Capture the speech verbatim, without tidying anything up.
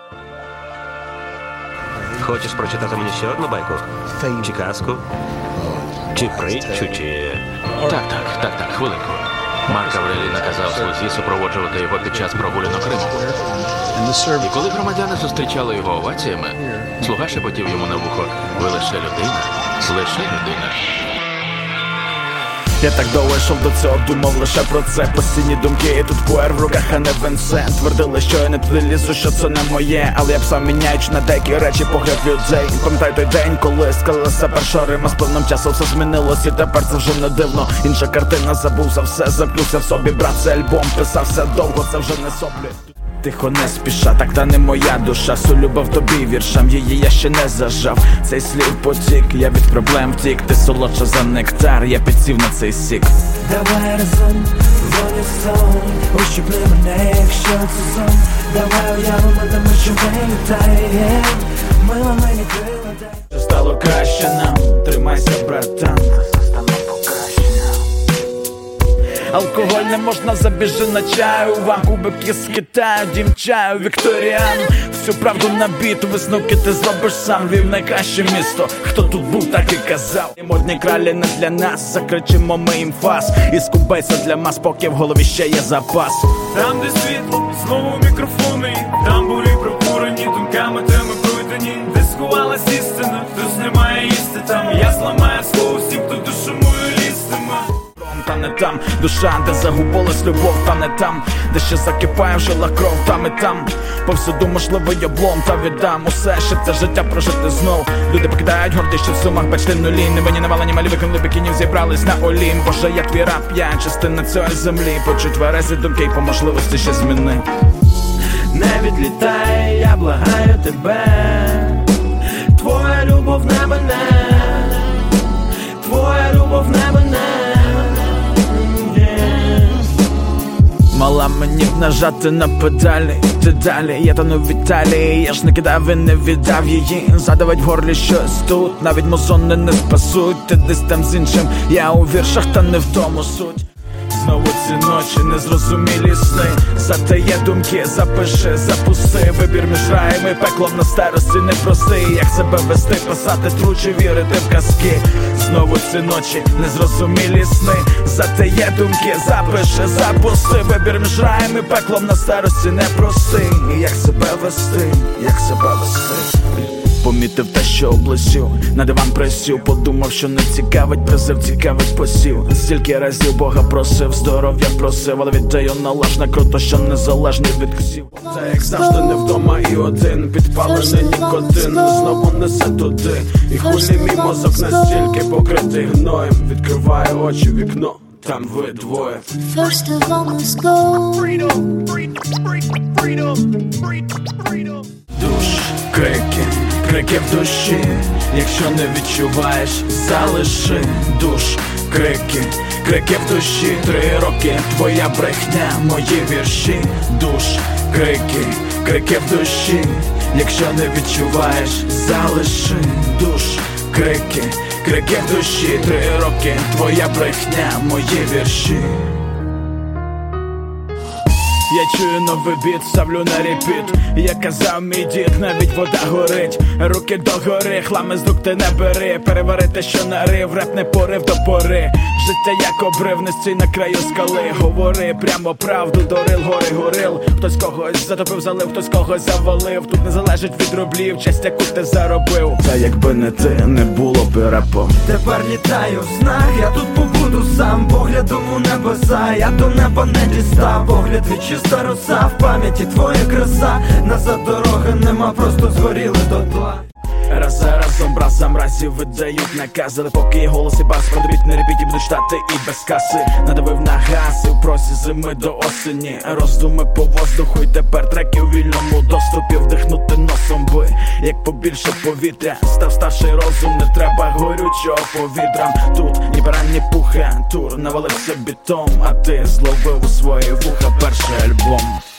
Хочеш прочитати мені ще одну байку? Чи казку? Чи притчу, чи... Так, так, так, так, хвилинку. Марк Аврелій наказав слузі супроводжувати його під час прогулянок Риму. І коли громадяни зустрічали його оваціями, слуга шепотів йому на вухо: «Ви лише людина, лише людина». Я так довго йшов до цього, думав лише про це. Постійні думки, і тут пуер в руках, а не Вінсент. Твердили, що я не туди лізу, що це не моє. Але я б сам міняючи на деякі речі погляд людей. Пам'ятаю той день, коли сказалася перша Рима. З певним часом все змінилось, і тепер це вже не дивно. Інша картина, забув за все, замкнувся в собі. Брат, це альбом, писався довго, це вже не соплі. Тихо, не спіша, так та не моя душа. Су любов тобі віршам, її я ще не зажав. Цей слів потік, я від проблем втік. Ти солодша за нектар, я підсів на цей сік. Давай разом, в унісон, ущипни мене, якщо це сон. Давай уявимо, тому що ми літає. Мила мені крила дай. Стало краще нам, тримайся, братан. Алкоголь не можна, забіжи на чаю. Вам кубики з Китаю, дім чаю, Вікторіан. Всю правду на біт, висновки ти зробиш сам. Львів найкраще місто, хто тут був, так і казав. І модні кралі не для нас, закричимо ми їм фас. І скубайся для мас, поки в голові ще є запас. Там, де світло, знову мікрофони, там бурі прокурені, думками теми пройдені. Де сховалась істина, хтось не має їсти там. Я зламаю слово всім, хто душу мою лістиме. Та не там, душа, де загубилась любов, та не там, де ще закипає в жилах кров, там і там. Повсюду можливий облом, та віддам усе, що це життя прожити знов. Люди покидають гордість, що в сумах бачити нулі. Не мені навалені малі викинули бікінів, зібрались на олім. Боже, я твій раб, я частина цієї землі. Почуть тверезі думки й по можливості ще зміни. Не відлітай, я благаю тебе. Твоя любов не мене, твоя любов не мене. Мала мені б нажати на педалі, ти далі, я тону в Італії. Я ж не кидав і не віддав її. Задавать в горлі щось тут, навіть музони не спасуть. Ти десь там з іншим, я у віршах, та не в тому суть. Знову ці ночі, незрозумілі сни. Затає думки, запиши, запусти. Вибір між раєм і пеклом на старості непростий. Як себе вести, писати тручі, вірити в казки. Знову ці ночі, незрозумілі сни. Затає думки, запиши, запусти. Вибір між раєм і пеклом на старості непростий. Як себе вести, як себе вести. Помітив те, що облесів, на диван присів. Подумав, що не цікавить призив, цікавить посів. Стільки разів Бога просив, здоров'я просив, але віддаю належне, круто, що незалежний від ксів. Та як завжди не вдома і один, підпалений нікотин знову несе туди. І хулі мій мозок настільки покритий гноєм. Відкриваю очі, вікно, там ви двоє. First of all, let's go. Душ, крики, крики в душі. Якщо не відчуваєш, залиши. Душ, крики, крики в душі. Три роки, твоя брехня, мої вірші. Душ, крики, крики в душі. Якщо не відчуваєш, залиши. Душ, крики, крики в душі. Три роки, твоя брехня, мої вірші. Я чую новий біт, ставлю на репіт. Як казав мій дід, навіть вода горить. Руки догори, хлами з рук ти не бери. Перевари те, що нарив, реп не порив до пори. Життя як обрив, не стій на краю скали. Говори прямо правду, дорил, гори, горил. Хтось когось затопив, залив, хтось когось завалив. Тут не залежить від рублів, честь, яку ти заробив. Та якби не ти, не було б репу. Тепер літаю в знак, я тут побуду сам. Поглядом у небеса, я до неба не дістав. Погляд від чиста роса, в пам'яті твоя краса. Назад дороги нема, просто згоріли дотла. Раз за разом, разом разів видають накази. Але поки є голос і бас, продобіть на репіті будуть штати і без каси. Надавив на газ і в просі зими до осені. Роздуми по воздуху і тепер треки у вільному доступі. Вдихнути носом би, як побільше повітря. Став старший розум, не треба горючого повітрям. Тут ні пера, ні пуха, тур навалився бітом. А ти зловив у свої вуха перший альбом.